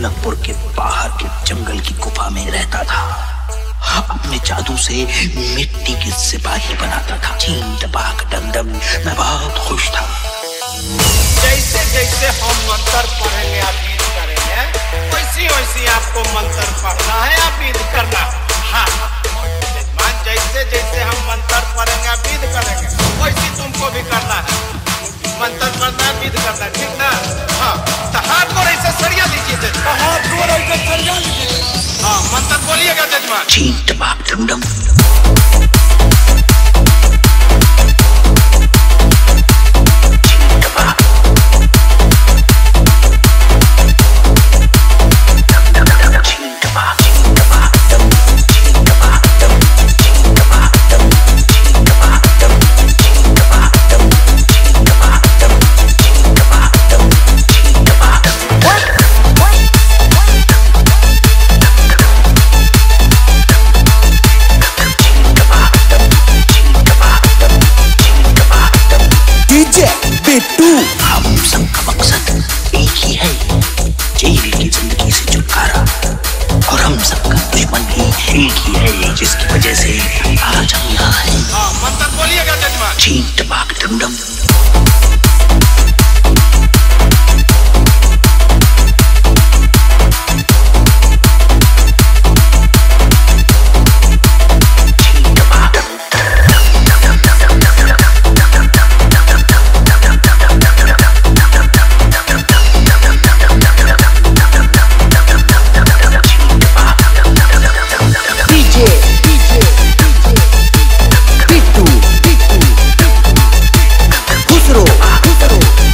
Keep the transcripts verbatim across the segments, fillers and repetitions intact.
ढोलकपुर के बाहर के जंगल की गुफा में रहता था। अपने जादू से मिट्टी के सिपाही बनाता था। चीन टपाक डमडम मैं बहुत खुश था। जैसे जैसे हम मंत्र पढ़ेंगे आप करेंगे, वैसी वैसी आपको मंत्र पढ़ना है, आप करना। हाँ जजमान, जैसे जैसे हम मंत्र पढ़ेंगे आप करेंगे, वैसी तुमको भी करना है। मंत्र पढ़ना है, विध करना है, ठीक ना? हाँ तो हाथ को ऐसे सरिया लीजिए, हाथ को ऐसे सरिया लीजिए। हाँ मंत्र बोलिएगा जजमान। चीन टपाक डमडम हम सबका मकसद एक ही है, जेल की जिंदगी से छुटकारा। और हम सबका दुश्मन भी एक ही है, जिसकी वजह से आज हम यहाँ हैं। हाँ मंत्र बोलिएगा जजमान। चीन टपाक डमडम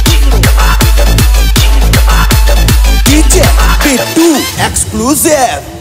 Exclusive.